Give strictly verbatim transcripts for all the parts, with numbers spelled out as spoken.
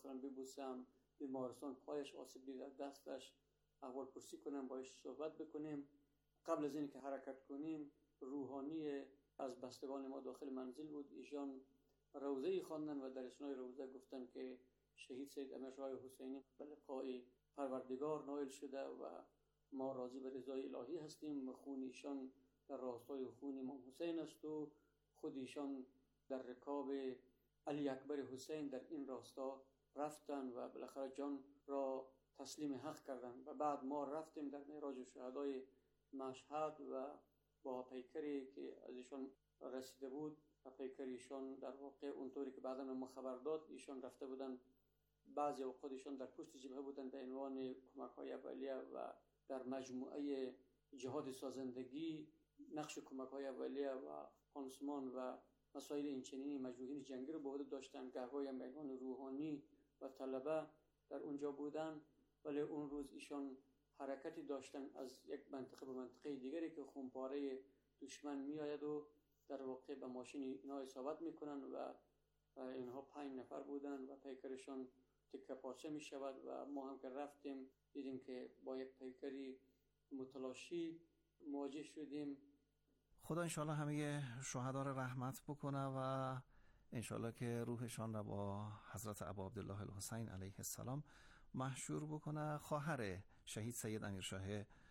مثلا ببوسم، بیمارستان پایش آسیب دیده دستش احوال پرسی کنم، باش صحبت بکنیم. قبل از این که حرکت کنیم روحانی از بستگان ما داخل منزل بود، ایشان روضه‌ای خواندن و در اثنای روضه گفتن که شهید سید امیرشاه حسینی به لقای پروردگار نائل شده و ما راضی به رضای الهی هستیم. خون ایشان در راستای خون امام حسین است و خود ایشان در رکاب علی اکبر حسین در این راستا رفتن و بالاخره جان را تسلیم حق کردن. و بعد ما رفتیم در معراج شهدای مشهد و با پیکری که از ایشان رسیده بود و پیکر ایشان در واقع اونطوری که بعدا ما خبر داد ایشان رفته بودن، بعضی اوقات ایشان در پشت جبهه بودن به عنوان کمک‌های اولیه و در مجموعه جهاد سازندگی نقش کمک‌های اولیه و پانسمان و مسائل اینچنینی مجروحین جنگی رو به عهده داشتن. گهگاهی هم به عنوان روحانی و طلبه در اونجا بودن، ولی اون روز ایشان حرکتی داشتن از یک منطقه به منطقه دیگری که خونپاره دشمن میآید و در واقع به ماشین اینا اصابت میکنن و اینها پنج نفر بودن و پیکرشان تکه پارچه می شود و ما هم که رفتیم دیدیم که با یک پیکری متلاشی مواجه شدیم. خدا انشالله همه شهدا را رحمت بکنه و انشالله که روحشان را با حضرت ابا عبدالله الحسین علیه السلام محشور بکنه. خواهر شهید سید امیرشاه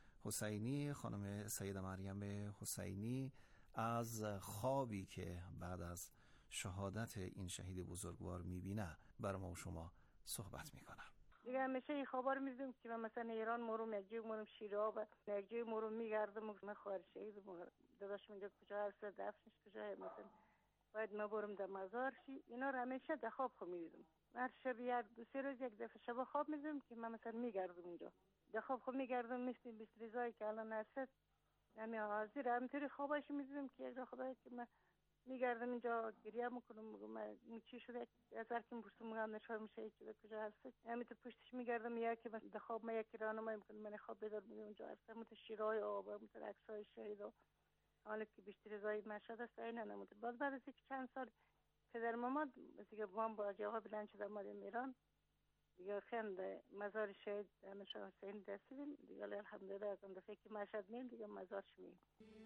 حسینی خانم سیده مریم حسینی از خوابی که بعد از شهادت این شهید بزرگوار میبینه بر ما و شما صحبت میکنه. دیگه همیشه این خبر میدیم که من مثلا ایران مروم یک جای مروم شیراب یک جای مروم میگردم من خواهر شهید داداش اینجا کجا هست دفنش کجا هست مثلا باید ما برم در مزار شی. اینا رو همیشه در خواب خو میدیدم. هر شب یک دو سه روز یک دفعه شب خواب میدیدم که من مثلا میگردم اونجا در خواب خو میگردم مثل بیستریزایی که الان هست همین حاضر همینطوری خوابش میدیدم که یک خدای که من میگردم اینجا گریه میکنم من چی شده از هر کی میپرسم میگم نشار میشه که کجا هست همینطور پشتش میگردم یا که من در خواب من یک راهنمایی میکنم من خواب بیدار میگم اونجا هست همینطور شیرای آب همینطور عکسای شهیدا حالا که بیشتر زای مشهد است اینا نموده. باز بعد از اینکه چند سال پدر مامان دیگه بام با جواب بلند شد اومدیم ایران دیگه خند مزار شهید امیرشاه حسین رسیدیم دیگه الحمدلله از اون دفعه که مشهد میریم دیگه مزارش میریم.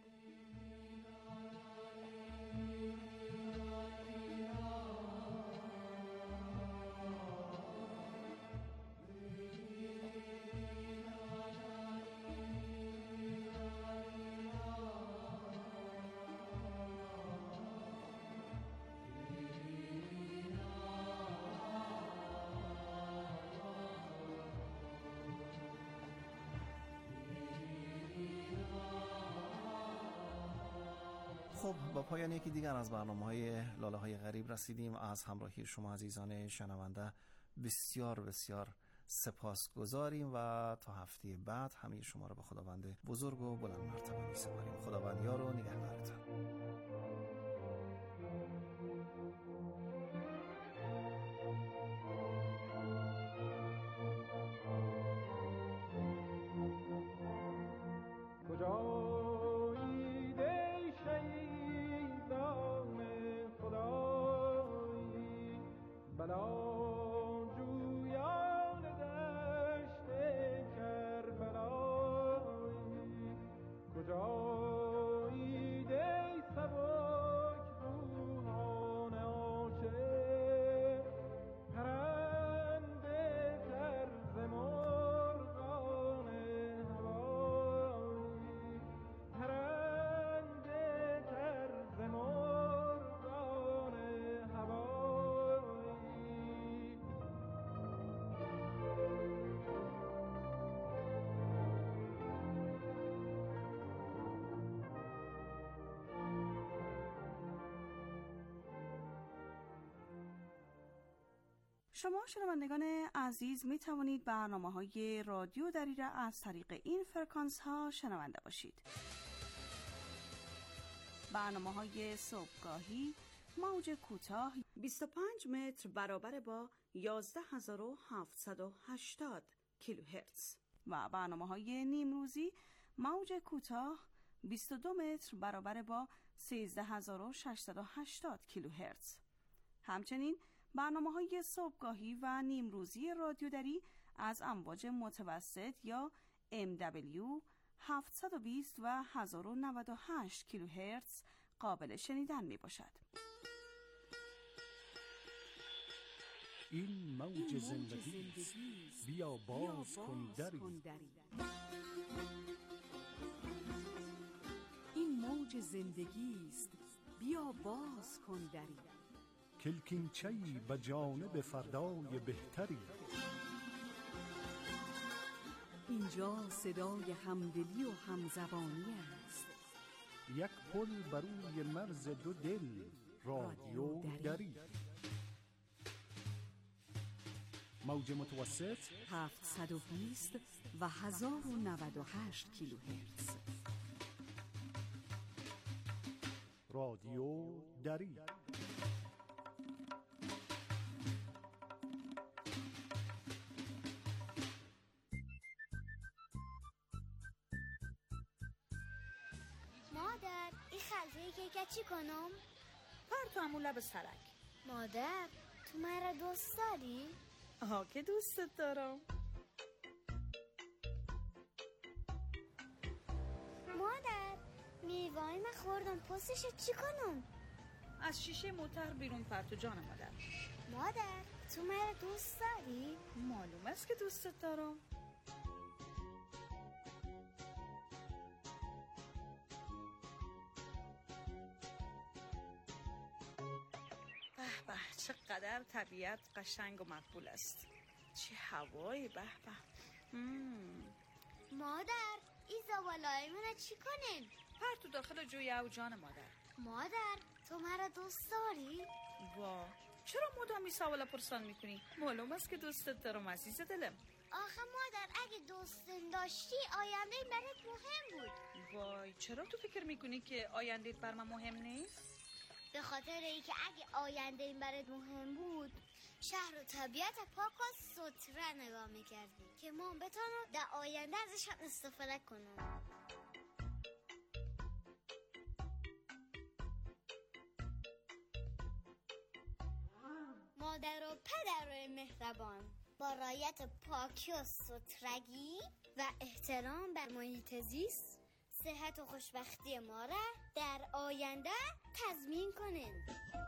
خب با پایان یکی دیگر از برنامه‌های لاله های غریب رسیدیم. از همراهی شما عزیزان شنونده بسیار بسیار سپاسگزاریم و تا هفته بعد همه شما را به خداوند بزرگ و بلند مرتبه می‌سپاریم. خداوند یار و نگهدارتان. شما شنوندگان عزیز می توانید برنامه‌های رادیو دری را از طریق این فرکانس ها شنونده باشید. برنامه‌های صبحگاهی موج کوتاه بیست و پنج متر برابر با یازده هزار و هفتصد و هشتاد کیلوهرتز و برنامه‌های نیمروزی موج کوتاه بیست و دو متر برابر با سیزده هزار و ششصد و هشتاد کیلوهرتز. همچنین برنامه‌های صبحگاهی و نیمروزی رادیو دری از امواج متوسط یا ام دبلیو هفتصد و بیست و هزار و نود و هشت کیلوهرتز قابل شنیدن می باشد. این موج زندگی است، بیا باز کن دری. این موج زندگی است، بیا باز کن دری. کلکینچه‌ای به جانب فردای بهتری. اینجا صدای همدلی و همزبانی است. یک پل بر روی مرز دو دل، رادیو دری. موج متوسط هفتصد و بیست و هزار و نود و هشت کیلوهرتز. رادیو دری. مادر، این خلطه کیک چی کنم؟ پر تو همون لب سرک. مادر، تو مرا دوست داری؟ آها که دوستت دارم. مادر، میوه‌ای من خوردم، پستش چی کنم؟ از شیشه موتر بیرون پر تو جان مادر. مادر، تو مرا دوست داری؟ معلوم است که دوستت دارم. به به، چقدر طبیعت قشنگ و مقبول است. چه هوایی، به به. مادر، این زباله‌های من چی کنیم؟ پر تو داخل جوی او جان مادر. مادر، تو مرا دوست داری؟ وا، چرا مدام این سوالا پرسان میکنی؟ معلوم است که دوستت دارم عزیز دلم. آخه مادر، اگه دوستم داشتی آینده برات مهم بود. وای، چرا تو فکر میکنی که آینده بر من مهم نیست؟ به خاطر اینکه اگه آینده این برات مهم بود، شهر و طبیعت پاک و سوتره نگاه میکردی که ما بتونم در آینده ازشان استفاده کنم. مادر و پدر مهربان، با رعایت پاکی و سوترگی و احترام بر محیط زیست، صحت و خوشبختی ما را در آینده تضمین کنند.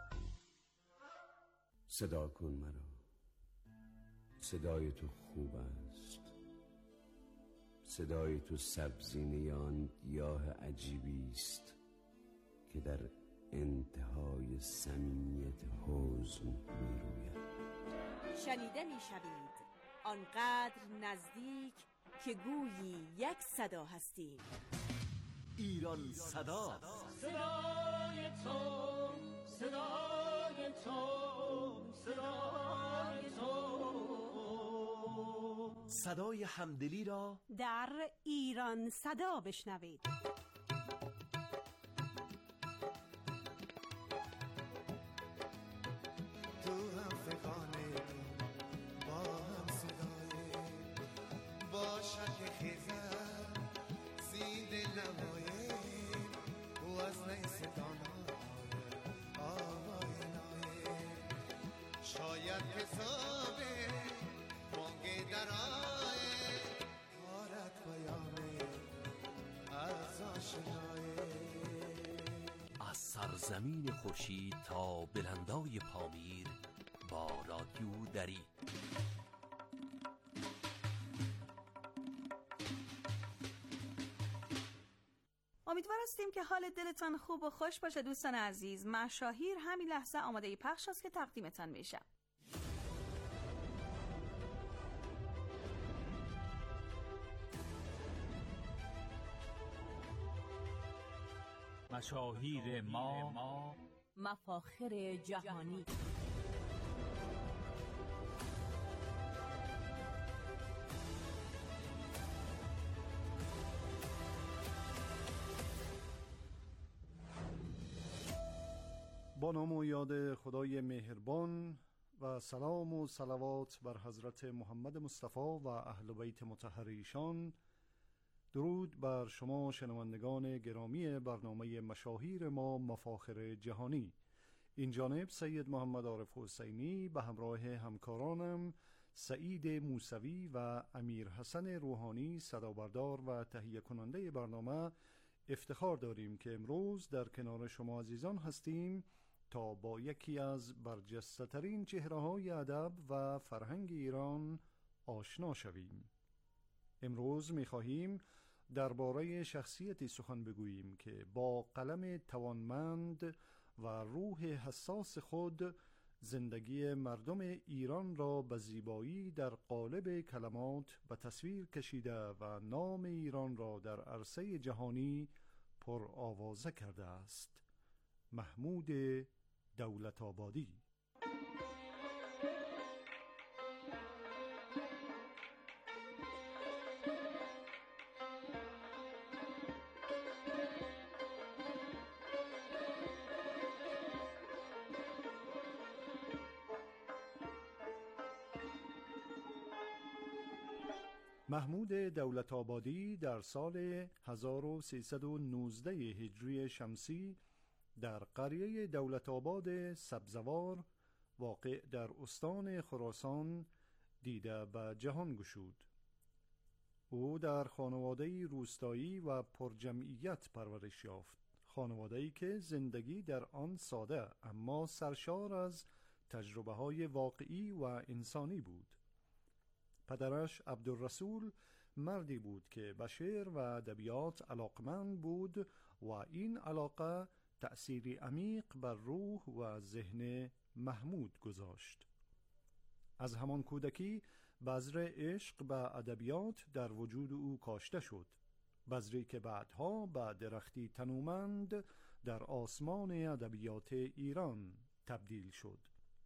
صدا کن مرا، صدای تو خوب است. صدای تو سبزینه آن گیاه عجیبی است که در انتهای صمیمیت حزن می روید. شنیده می شوید آنقدر نزدیک که گویی یک صدا هستیم. ایران صدا. صدای تو، صدای تو، صدای تو. صدای همدلی را در ایران صدا بشنوید. تو هم فکانه با هم صدای باشد خیزم زید لبای و از نیستان آوای نای شاید حسابه بانگ درای کارت پیامه از آشنای. از سرزمین خورشید تا بلندای پامیر با رادیو دری. امیدوار هستیم که حال دلتان خوب و خوش باشه دوستان عزیز. مشاهیر همین لحظه آماده پخش است که تقدیمتان میشه. مشاهیر ما، مفاخر جهانی. با نام و یاد خدای مهربان و سلام و صلوات بر حضرت محمد مصطفی و اهل بیت مطهر ایشان. درود بر شما شنوندگان گرامی برنامه مشاهیر ما، مفاخر جهانی. این جانب سید محمد عارف حسینی به همراه همکارانم سعید موسوی و امیر حسن روحانی صدابردار و تهیه کننده برنامه افتخار داریم که امروز در کنار شما عزیزان هستیم تا با یکی از برجسته ترین چهره های ادب و فرهنگ ایران آشنا شویم. امروز می خواهیم درباره شخصیتی سخن بگوییم که با قلم توانمند و روح حساس خود زندگی مردم ایران را به زیبایی در قالب کلمات به تصویر کشیده و نام ایران را در عرصه جهانی پر آوازه کرده است. محمود دولت‌آبادی. محمود دولت‌آبادی در سال هزار و سیصد و نوزده هجری شمسی در قریه دولت‌آباد سبزوار واقع در استان خراسان دیده به جهان گشود. او در خانواده‌ای روستایی و پرجمعیت پرورش یافت، خانواده‌ای که زندگی در آن ساده اما سرشار از تجربه‌های واقعی و انسانی بود. پدرش عبدالرسول مردی بود که به شعر و ادبیات علاقمند بود و این علاقه تأثیری عمیق بر روح و ذهن محمود گذاشت. از همان کودکی بذر عشق به ادبیات در وجود او کاشته شد، بذری که بعدها به درختی تنومند در آسمان ادبیات ایران تبدیل شد.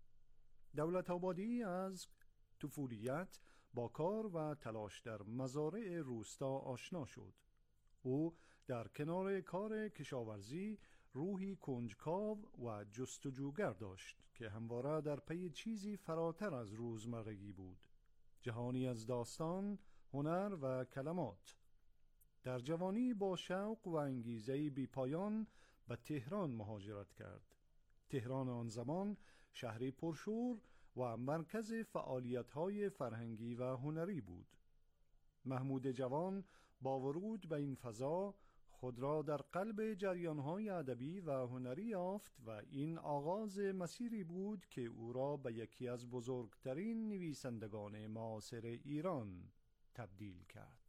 دولت‌آبادی از طفولیت با کار و تلاش در مزارع روستا آشنا شد. او در کنار کار کشاورزی روحی کنجکاو و جستجوگر داشت که همواره در پی چیزی فراتر از روزمرگی بود، جهانی از داستان، هنر و کلمات. در جوانی با شوق و انگیزه بی پایان به تهران مهاجرت کرد. تهران آن زمان شهری پرشور و مرکز فعالیت‌های فرهنگی و هنری بود. محمود جوان با ورود به این فضا خود را در قلب جریان‌های ادبی و هنری یافت و این آغاز مسیری بود که او را به یکی از بزرگترین نویسندگان معاصر ایران تبدیل کرد.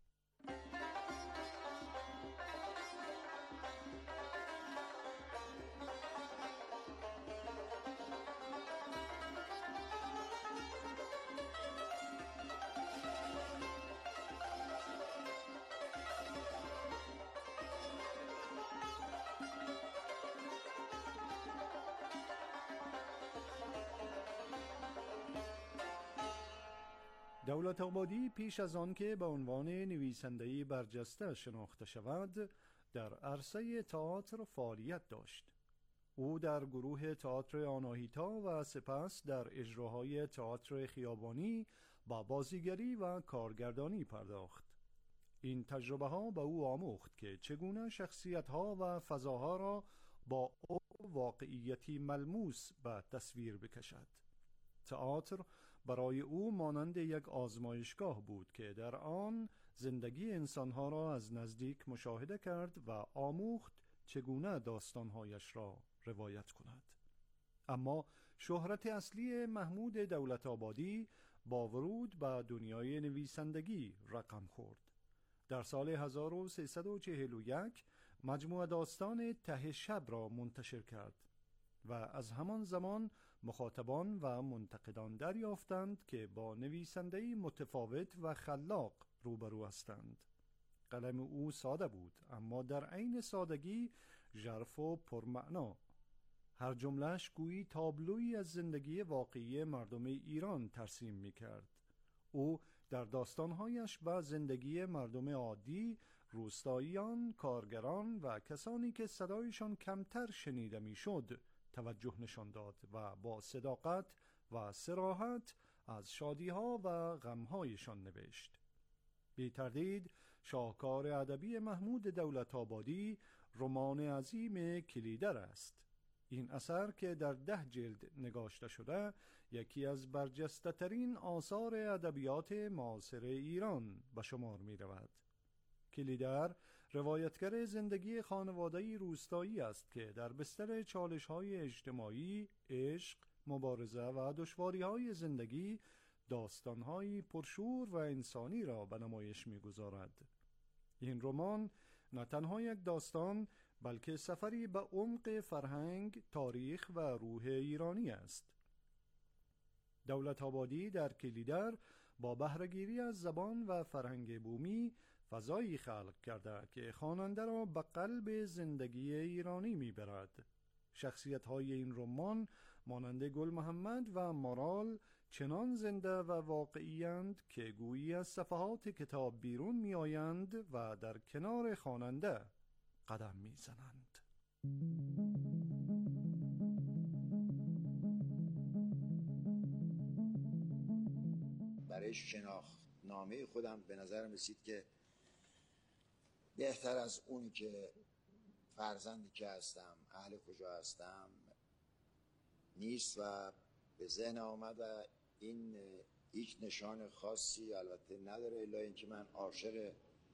دولت‌آبادی پیش از آن که به عنوان نویسنده‌ای برجسته شناخته شود، در عرصه تئاتر فعالیت داشت. او در گروه تئاتر آناهیتا و سپس در اجراهای تئاتر خیابانی با بازیگری و کارگردانی پرداخت. این تجربه ها به او آموخت که چگونه شخصیت ها و فضاها را با واقعیتی ملموس به تصویر بکشد. تئاتر برای او مانند یک آزمایشگاه بود که در آن زندگی انسانها را از نزدیک مشاهده کرد و آموخت چگونه داستانهایش را روایت کند. اما شهرت اصلی محمود دولت‌آبادی با ورود به دنیای نویسندگی رقم خورد. در سال هزار و سیصد و چهل و یک مجموعه داستان ته شب را منتشر کرد و از همان زمان مخاطبان و منتقدان دریافتند که با نویسنده‌ای متفاوت و خلاق روبرو هستند. قلم او ساده بود اما در عین سادگی ژرف و پرمعنا. هر جمله‌اش گویی تابلویی از زندگی واقعی مردم ایران ترسیم می‌کرد. او در داستانهایش به زندگی مردم عادی، روستاییان، کارگران و کسانی که صدایشان کمتر شنیده می‌شد توجه نشان داد و با صداقت و صراحت از شادی‌ها و غم‌هایشان نوشت. بی تردید شاهکار ادبی محمود دولت‌آبادی رمان عظیم کلیدر است. این اثر که در ده جلد نگاشته شده یکی از برجسته ترین آثار ادبیات معاصر ایران به شمار می رود. کلیدر روایتگر زندگی خانواده‌ای روستایی است که در بستر چالش‌های اجتماعی، عشق، مبارزه و دشواری‌های زندگی داستان‌های پرشور و انسانی را به نمایش می‌گذارد. این رمان نه تنها یک داستان بلکه سفری به عمق فرهنگ، تاریخ و روح ایرانی است. دولت‌آبادی در کلیدر با بهره‌گیری از زبان و فرهنگ بومی فضایی خلق کرده که خواننده را به قلب زندگی ایرانی می‌برد. شخصیت‌های این رمان مانند گل محمد و مارال چنان زنده و واقعی‌اند که گویی از صفحات کتاب بیرون می‌آیند و در کنار خواننده قدم می‌زنند. برای شناختنامه خودم به نظرم رسید که بهتر از اونی که فرزندی که هستم، اهل کجا هستم نیست و به ذهن آمد و این هیچ نشان خاصی البته نداره الا اینکه من عاشق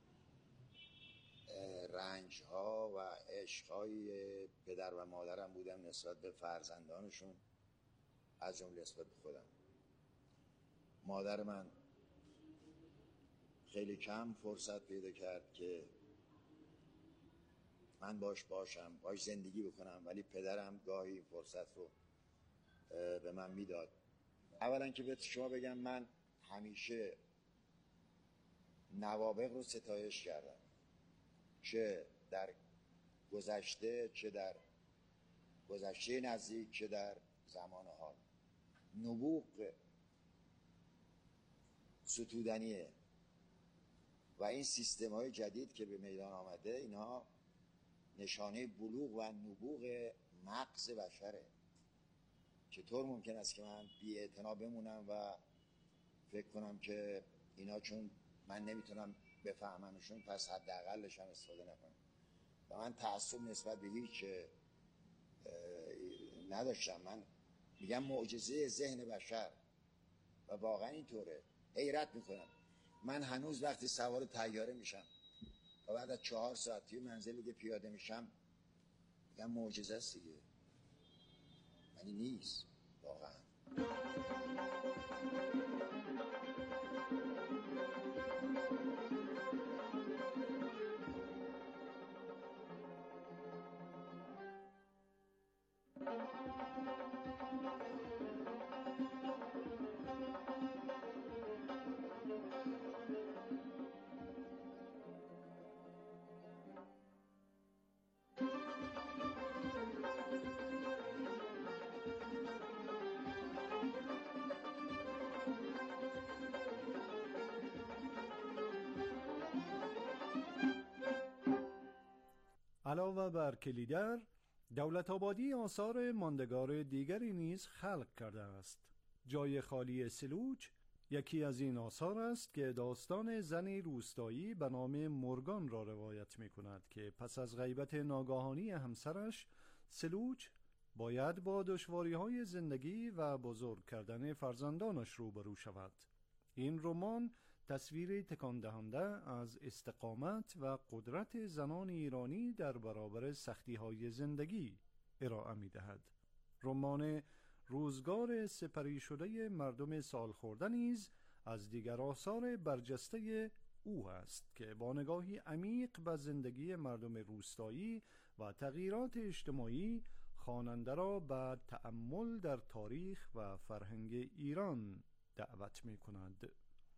رنج ها و عشق های پدر و مادرم بودم نسبت به فرزندانشون، از جمله نسبت به خودم. مادر من خیلی کم فرصت پیدا کرد که من باش باشم، باش زندگی بکنم، ولی پدرم گاهی فرصت رو به من میداد. اولا که به شما بگم من همیشه نوابغ رو ستایش کردم، چه در گذشته چه در گذشته نزدیک چه در زمان حال. نبوغ ستودنیه و این سیستم های جدید که به میدان آمده اینها نشانه بلوغ و نبوغ مغز بشره. چطور ممکن است که من بی اعتنا بمونم و فکر کنم که اینا چون من نمیتونم بفهممشون پس حداقلش هم استفاده نکنم. و من تعصب نسبت به هیچ نداشتم. من میگم معجزه ذهن بشر و واقعا اینطوره. حیرت میکنم. من هنوز وقتی سوار طیاره میشم و بعد از چهار ساعت توی منزل دیگه پیاده میشم میگم معجزه است دیگه. ولی نیست واقعا. علاوه بر کلیدر، دولت‌آبادی آثار ماندگار دیگری نیز خلق کرده است. جای خالی سلوچ یکی از این آثار است که داستان زنی روستایی به نام مورگان را روایت می کند که پس از غیبت ناگاهانی همسرش سلوچ باید با دشواری‌های زندگی و بزرگ کردن فرزندانش روبرو شود. این رمان تصویری تکان دهنده از استقامت و قدرت زنان ایرانی در برابر سختی‌های زندگی ارائه می‌دهد. رمان روزگار سپری شده مردم سالخورده نیز از دیگر آثار برجسته او است که با نگاهی عمیق به زندگی مردم روستایی و تغییرات اجتماعی خواننده را به تأمل در تاریخ و فرهنگ ایران دعوت می‌کند.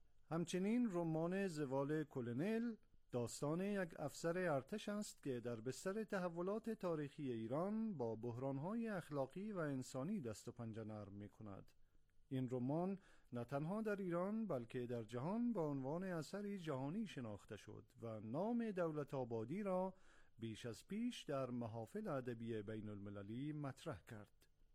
همچنین رمان زوال کلونل داستان یک افسر ارتش است که در بستر تحولات تاریخی ایران با بحران‌های اخلاقی و انسانی دست و پنجه نرم می‌کند. این رمان نه تنها در ایران بلکه در جهان با عنوان اثری جهانی شناخته شد و نام دولت‌آبادی را بیش از پیش در محافل ادبی بین المللی مطرح کرد.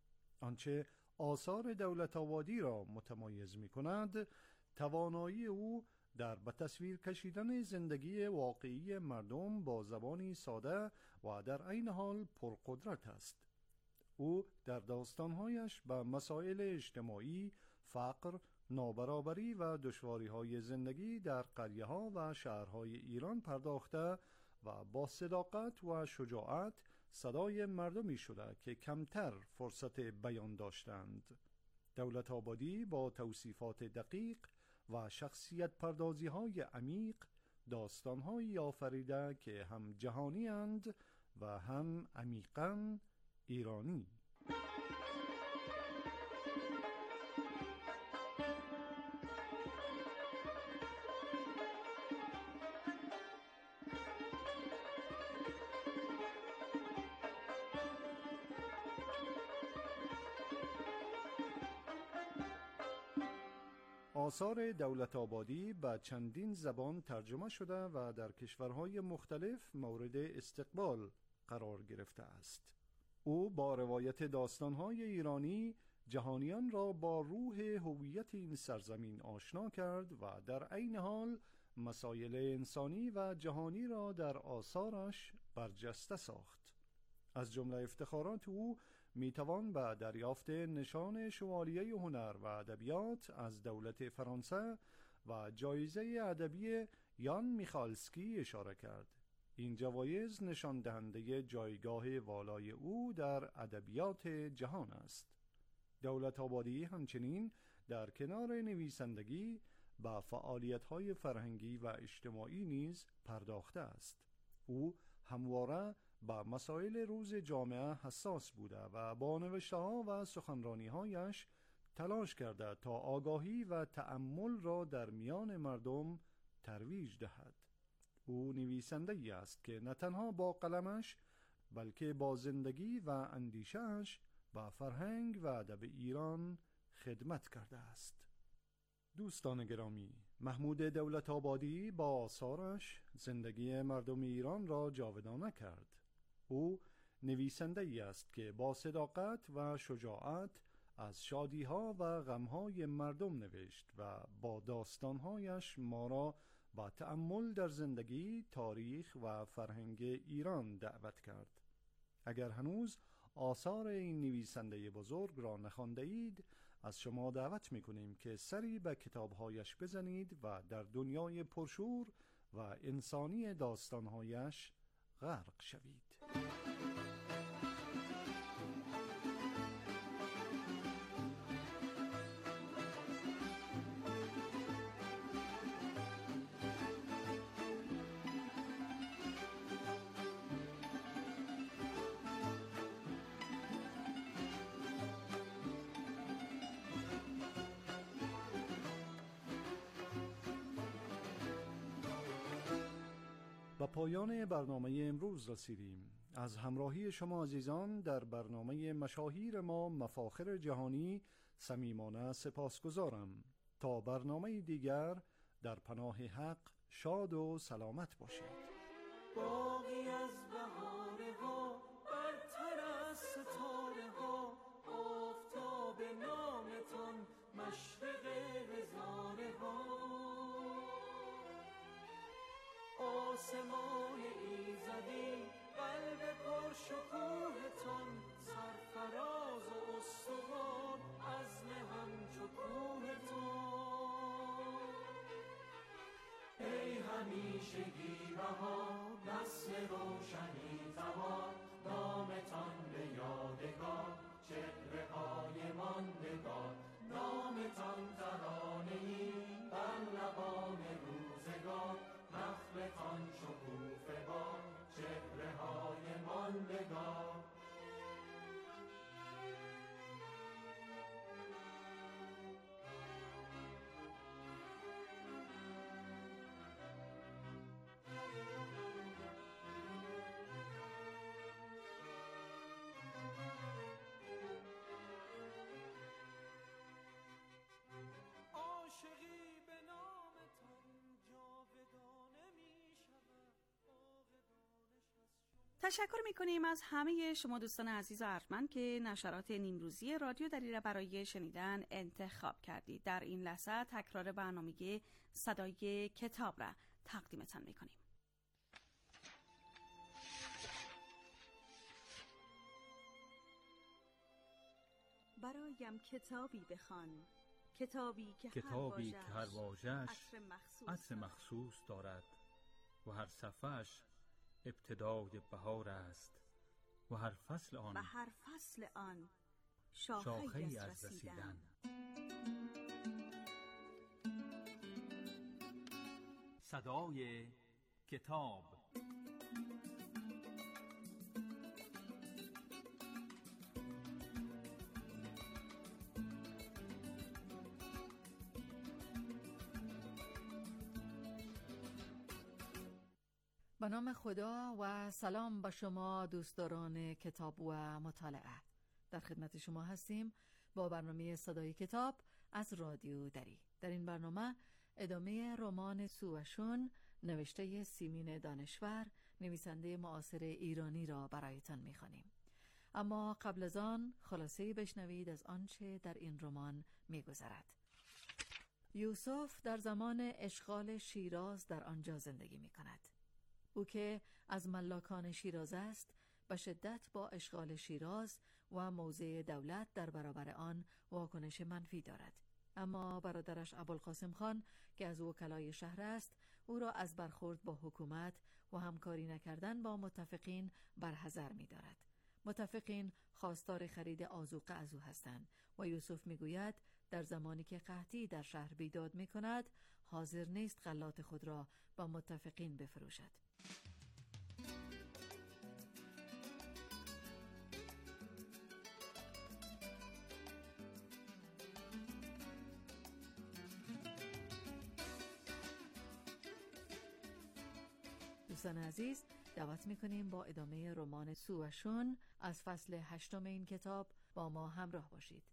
آنچه آثار دولت‌آبادی را متمایز می‌کند توانایی او در به تصویر کشیدن زندگی واقعی مردم با زبانی ساده و در عین حال پرقدرت است. او در داستانهایش به مسائل اجتماعی، فقر، نابرابری و دشواری‌های زندگی در قریه‌ها و شهرهای ایران پرداخته و با صداقت و شجاعت صدای مردمی شده که کمتر فرصت بیان داشتند. دولت‌آبادی با توصیفات دقیق و شخصیت پردازی‌های عمیق داستان‌هایی آفریده که هم جهانی اند و هم عمیقاً ایرانی. آثار دولت‌آبادی به چندین زبان ترجمه شده و در کشورهای مختلف مورد استقبال قرار گرفته است. او با روایت داستان‌های ایرانی جهانیان را با روح هویت این سرزمین آشنا کرد و در عین حال مسائل انسانی و جهانی را در آثارش برجسته ساخت. از جمله افتخارات او میتوان به دریافت نشان شوالیه هنر و ادبیات از دولت فرانسه و جایزه ادبی یان میخالسکی اشاره کرد. این جوایز نشان دهنده جایگاه والای او در ادبیات جهان است. دولت‌آبادی همچنین در کنار نویسندگی به فعالیت‌های فرهنگی و اجتماعی نیز پرداخته است. او همواره با مسائل روز جامعه حساس بوده و با نوشته‌ها و سخنرانی‌هایش تلاش کرده تا آگاهی و تأمل را در میان مردم ترویج دهد. او نویسنده‌ای است که نه تنها با قلمش بلکه با زندگی و اندیشه‌اش با فرهنگ و ادب ایران خدمت کرده است. دوستان گرامی، محمود دولت‌آبادی با آثارش زندگی مردم ایران را جاودانه کرد. او نویسنده‌ای است که با صداقت و شجاعت از شادی‌ها و غم‌های مردم نوشت و با داستان‌هایش ما را با تأمل در زندگی، تاریخ و فرهنگ ایران دعوت کرد. اگر هنوز آثار این نویسنده بزرگ را نخوانده اید، از شما دعوت می‌کنیم که سری به کتاب‌هایش بزنید و در دنیای پرشور و انسانی داستان‌هایش غرق شوید. به پایان برنامه امروز رسیدیم. از همراهی شما عزیزان در برنامه مشاهیر ما مفاخر جهانی صمیمانه سپاسگزارم. تا برنامه دیگر در پناه حق شاد و سلامت باشید. باقی از بهاره ها برتر از ستاره ها، آفتاب نامتان مشرق هزاره ها، آسمان ایزدی قلب پر شکوهتان، سرفراز و استوار عزم همچو کوهتان. ای همیشگی بهار نسل روشنی تبار، نامتان به یادگار چهره های ماندگار، نامتان ترانه‌ای بر لبان روزگار، نخلتان شکوفه بار چهره های ماندگار. تشکر میکنیم از همه شما دوستان عزیز و ارجمند که نشرات نیمروزی رادیو دری را برای شنیدن انتخاب کردید. در این لحظه تکرار برنامه صدای کتاب را تقدیمتان میکنیم. برایم کتابی بخوان، کتابی که کتابی که هر واژه‌اش عطر مخصوص, عطر مخصوص دارد و هر صفحه‌اش ابتدای بهار است و هر فصل آن و هر فصل آن شاخه‌ای شاخه‌ای از از رسیدن. رسیدن. صدای کتاب. به نام خدا و سلام به شما دوستداران کتاب و مطالعه. در خدمت شما هستیم با برنامه صدای کتاب از رادیو دری. در این برنامه ادامه رمان سوشون نوشته سیمین دانشور، نویسنده معاصر ایرانی را برایتان می‌خوانیم. اما قبل از آن خلاصه‌ای بشنوید از آنچه در این رمان می‌گذرد. یوسف در زمان اشغال شیراز در آنجا زندگی می‌کند. او که از ملاکان شیراز است به شدت با اشغال شیراز و موضع دولت در برابر آن واکنش منفی دارد. اما برادرش ابوالقاسم خان که از وکلای شهر است او را از برخورد با حکومت و همکاری نکردن با متفقین برحذر می دارد. متفقین خواستار خرید آذوقه از او هستند و یوسف می گوید در زمانی که قحطی در شهر بیداد می کند حاضر نیست غلات خود را با متفقین بفروشد. دوستان عزیز، دعوت میکنیم با ادامه رمان سوشون از فصل هشتم این کتاب با ما همراه باشید.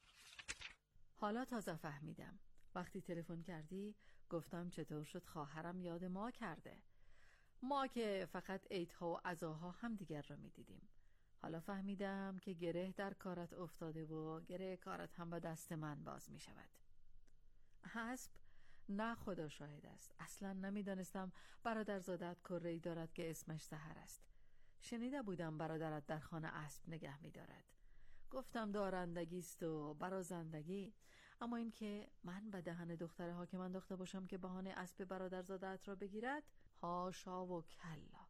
حالا تازه فهمیدم. وقتی تلفن کردی گفتم چطور شد خواهرم یاد ما کرده. ما که فقط عیدها و عزاها هم دیگر را میدیدیم. حالا فهمیدم که گره در کارت افتاده و گره کارت هم به دست من باز می شود. حسب؟ نه خدا شاهد است. اصلا نمیدانستم برادرزادت کره‌ای دارد که اسمش سحر است. شنیده بودم برادرت در خانه اسب نگه می دارد. گفتم دارندگیست و برازندگی، اما این که من به دهن دختر حاکم انداخته باشم که بهانه اسب برادرزادت را بگیرد، هاشا و کلا.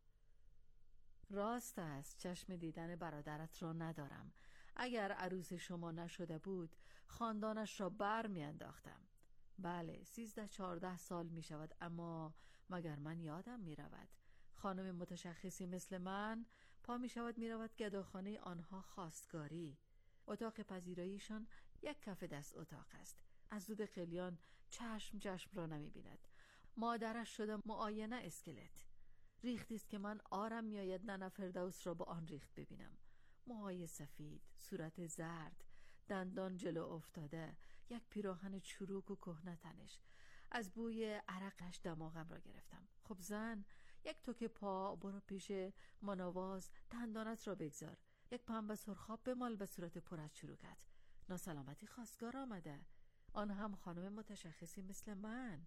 راست است، چشم دیدن برادرت را ندارم. اگر عروس شما نشده بود خاندانش را بر می انداختم. بله، سیزده چارده سال می شود، اما مگر من یادم می رود خانم متشخصی مثل من پا می شود می رود گداخانه آنها خواستگاری. اتاق پذیراییشان یک کف دست اتاق است. از دود قلیان چشم چشم را نمی بیند. مادرش شده معاینه اسکلت. ریختیست که من آرم می آید ننه فردوس را با آن ریخت ببینم. موهای سفید، صورت زرد، دندان جلو افتاده، یک پیراهن چروک و کهنه تنش. از بوی عرقش دماغم را گرفتم. خب زن، یک توک پا برو پیش مناواز، دندانت را بگذار، یک پنبه سرخاب بمال به صورت پر از چروکت. ناسلامتی خواستگار آمده، آن هم خانم متشخصی مثل من.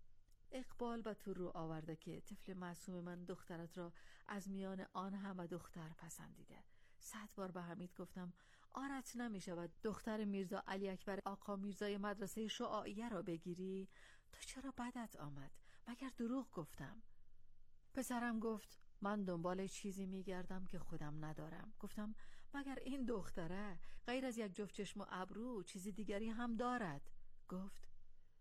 اقبال به تو رو آورده که طفل معصوم من دخترت را از میان آن همه دختر پسندیده. صد بار به حمید گفتم آرت نمی شود دختر میرزا علی اکبر آقا میرزای مدرسه شعاعیه را بگیری؟ تو چرا بدت آمد؟ مگر دروغ گفتم؟ پسرم گفت من دنبال چیزی می گردم که خودم ندارم. گفتم مگر این دختره غیر از یک جفت چشم و ابرو چیزی دیگری هم دارد؟ گفت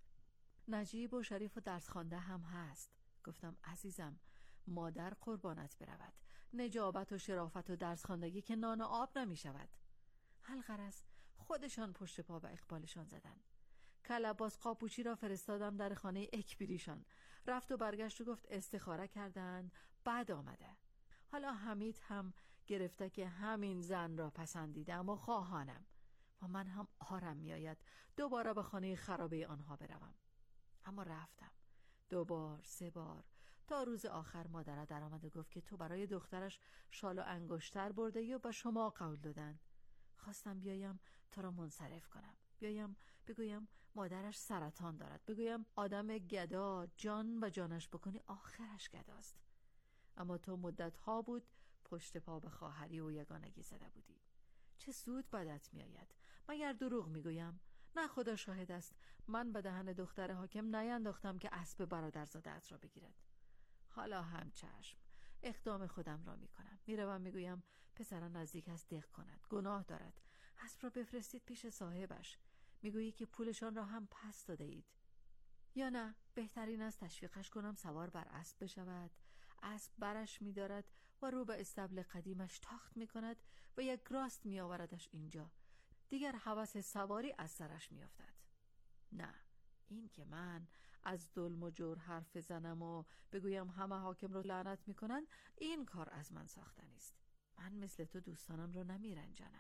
نجیب و شریف و درس خوانده هم هست. گفتم عزیزم، مادر قربانت برود، نجابت و شرافت و درس خواندگی که نان و آب نمی شود. الغرض خودشان پشت پا به اقبالشان زدن. کلباس قاپوچی را فرستادم در خانه اکبریشان، رفت و برگشت و گفت استخاره کردند بعد آمده. حالا حمید هم گرفته که همین زن را پسندیده، اما خواهانم و من هم آرم می آید دوباره به خانه خرابه آنها بروم. اما رفتم دو بار سه بار تا روز آخر مادر در آمد و گفت که تو برای دخترش شال و انگشتر برده و به شما قول دادن. خواستم بیایم تو را منصرف کنم، بیایم بگویم مادرش سرطان دارد، بگویم آدم گدا جان و جانش بکنی آخرش گداست. اما تو مدت ها بود پشت پا به خواهری و یگانگی زده بودی. چه سود بدت میآید؟ مگر دروغ میگویم؟ نه خدا شاهد است من به دهن دختر حاکم نینداختم که اسب برادرزاده‌ات را بگیرد. حالا هم چشم، اقدام خودم را میکنم. میروم میگویم پسر نزدیک است دق کند، گناه دارد، اسب را بفرستید پیش صاحبش. میگویی که پولشان را هم پس داده اید. یا نه بهترین است تشویقش کنم سوار بر اسب بشود. اسب برش می‌دارد و رو به استبل قدیمش تاخت می‌کند و یک راست می‌آوردش اینجا. دیگر هوس سواری از سرش می‌افتد. نه، این که من از ظلم و جور حرف بزنم و بگویم همه حاکم رو لعنت می‌کنند، این کار از من ساختنی است. من مثل تو دوستانم رو نمی‌رنجانم.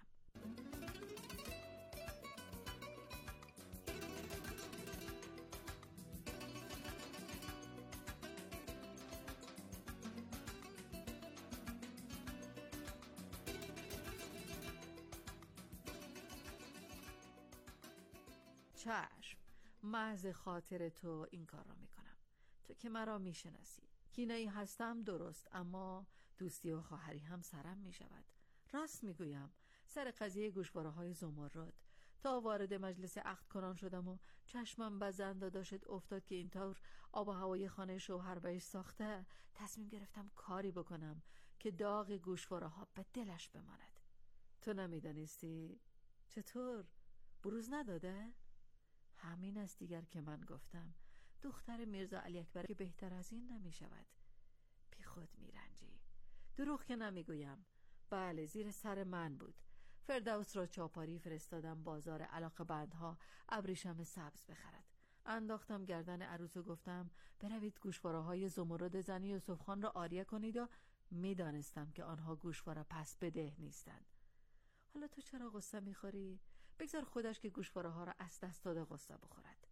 چشم، محض خاطر تو این کار را میکنم. تو که مرا میشناسی، کینه‌ای هستم درست، اما دوستی و خواهری هم سرم میشود. راست میگویم، سر قضیه گوشواره های زمرد تا وارد مجلس عقد کنان شدم و چشمم بزند و داشت افتاد که اینطور آب و هوای خانه شوهر بهش ساخته، تصمیم گرفتم کاری بکنم که داغ گوشواره ها به دلش بماند. تو نمیدانستی؟ چطور؟ بروز نداده؟ همین است دیگر که من گفتم دختر میرزا علی اکبر که بهتر از این نمی شود. بی خود می رنجی. دروغ که نمی گویم. بله، زیر سر من بود. فردوس را چاپاری فرستادم بازار علاقه بندها ابریشم سبز بخرد. انداختم گردن عروس و گفتم بروید گوشواره های زمرد زنی یوسف خان را آریه کنید و می دانستم که آنها گوشواره پس بده نیستند. حالا تو چرا غصه می خوری؟ بگذار خودش که گوشواره ها را از دست داده غصه بخورد.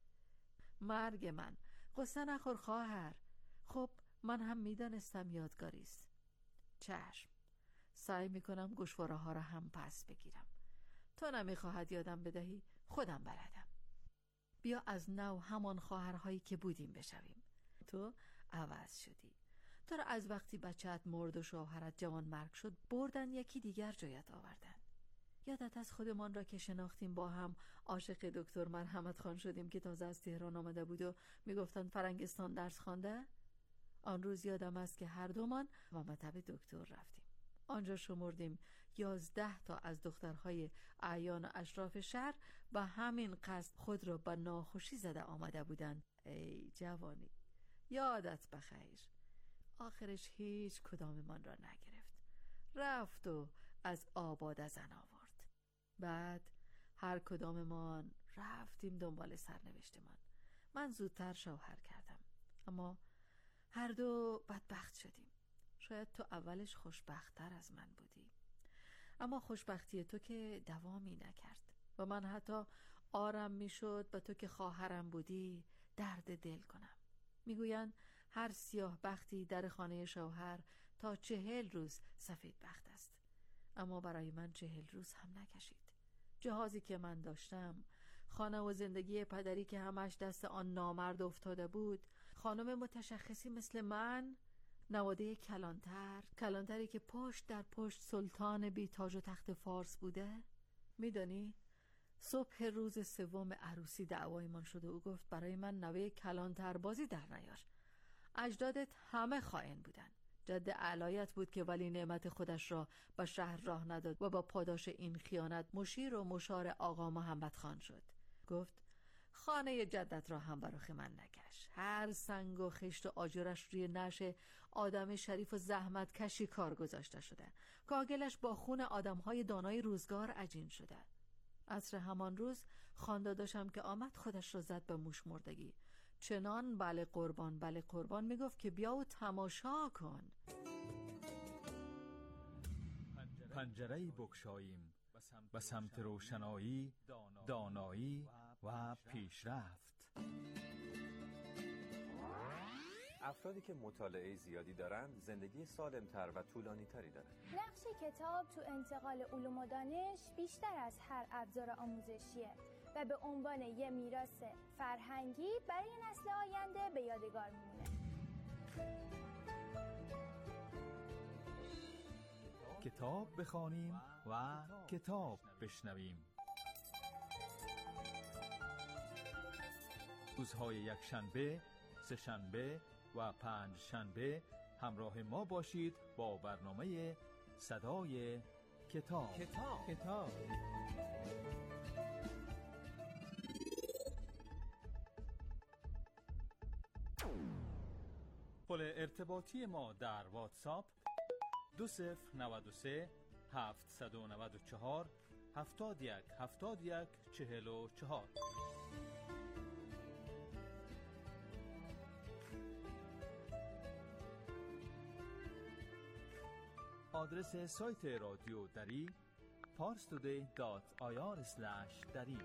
مرگ من، غصه نخور خواهر. خب من هم میدانستم یادگاری است. چشم، سعی میکنم گوشواره ها را هم پس بگیرم. تو نمیخواهد یادم بدهی، خودم بلدم. بیا از نو همان خواهرهایی که بودیم بشویم. تو عوض شدی. تو را از وقتی بچه‌ات مرد و شوهرت جوان مرگ شد بردن یکی دیگر جایت آوردن. یادت از خودمان را که شناختیم با هم عاشق دکتر مرحمت خان شدیم که تازه از تهران آمده بود و میگفتن فرنگستان درس خوانده؟ آن روز یادم است که هر دومان و مطب دکتر رفتیم. آنجا شمردیم یازده تا از دخترهای اعیان و اشراف شهر و همین قصد خود را به ناخوشی زده آمده بودند. ای جوانی، یادت بخیر. آخرش هیچ کداممان را نگرفت. رفت و از آباد زن آورد. بعد هر کداممان رفتیم دنبال سرنوشتمان. من زودتر شوهر کردم، اما هر دو بدبخت شدیم. شاید تو اولش خوشبخت‌تر از من بودی، اما خوشبختی تو که دوامی نکرد و من حتی آرم میشد به تو که خواهرم بودی درد دل کنم. میگویند هر سیاه بختی در خانه شوهر تا چهل روز سفید بخت است، اما برای من چهل روز هم نکشید. جهازی که من داشتم، خانه و زندگی پدری که همش دست آن نامرد افتاده بود، خانم متشخصی مثل من، نواده کلانتر، کلانتری که پشت در پشت سلطان بی تاج و تخت فارس بوده. میدانی صبح روز سوم عروسی دعوایمان شده. او گفت برای من نوه کلانتر بازی در نیار. اجدادت همه خائن بودن. جد علایت بود که ولی نعمت خودش را به شهر راه نداد و با پاداش این خیانت مشیر و مشار آقا محمد خان شد. گفت خانه جدت را هم برای من نکش. هر سنگ و خشت و آجرش روی نعش آدم شریف و زحمت کشی کار گذاشته شده. کاگلش با خون آدمهای دانای روزگار عجین شده. عصر همان روز خانداداشم که آمد خودش را زد به موش مردگی. چنان بله قربان بله قربان میگفت که بیا و تماشا کن. پنجره بگشاییم به سمت روشنایی، دانایی و پیشرفت. افرادی که مطالعه زیادی دارند زندگی سالمتر و طولانی تری دارند. نقش کتاب تو انتقال علوم و دانش بیشتر از هر ابزار آموزشیه و به عنوان یه میراث فرهنگی برای نسل آینده به یادگار میمونه. کتاب بخوانیم و کتاب بشنویم. روزهای یک شنبه، سه شنبه و پنج شنبه همراه ما باشید با برنامه صدای کتاب. کتاب کتاب پل ارتباطی ما در واتساپ دو صفر نود و سه هفتصد و نود و چهار هفتاد و یک هفتاد و یک چهل و چهار. آدرس سایت رادیو دری پارس تودی دات آی آر اسلش دری.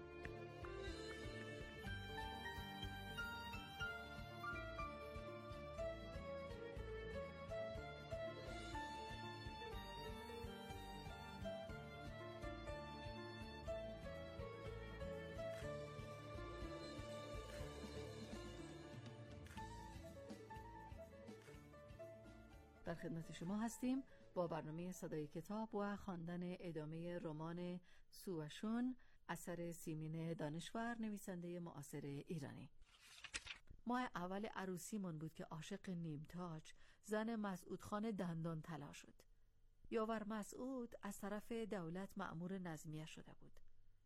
در خدمت شما هستیم با برنامه صدای کتاب و خواندن ادامه رمان سواشون اثر سیمین دانشور، نویسنده معاصر ایرانی. ماه اول عروسیمون بود که عاشق نیمتاج، زن مسعود خان دندان طلا شد. یاور مسعود از طرف دولت مأمور نظمیه شده بود.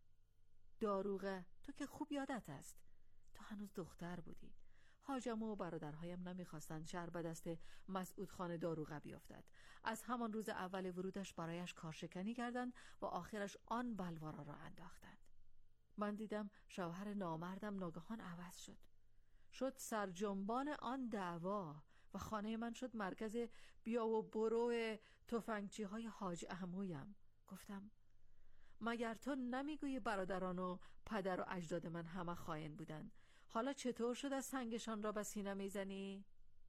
داروغه، تو که خوب یادت است، تو هنوز دختر بودی. حاجم و برادرهایم نمیخواستند شهر به دست مسعود خان داروغه بیفتد. از همان روز اول ورودش برایش کارشکنی کردند و آخرش آن بلوارا را انداختند. من دیدم شوهر نامردم ناگهان عوض شد. شد سرجنبان آن دعوا و خانه من شد مرکز بیا و برو تفنگچی های حاج عمویم. گفتم مگر تو نمیگویی برادران و پدر و اجداد من همه خائن بودند؟ حالا چطور شد از سنگشان را به سینه میزنی؟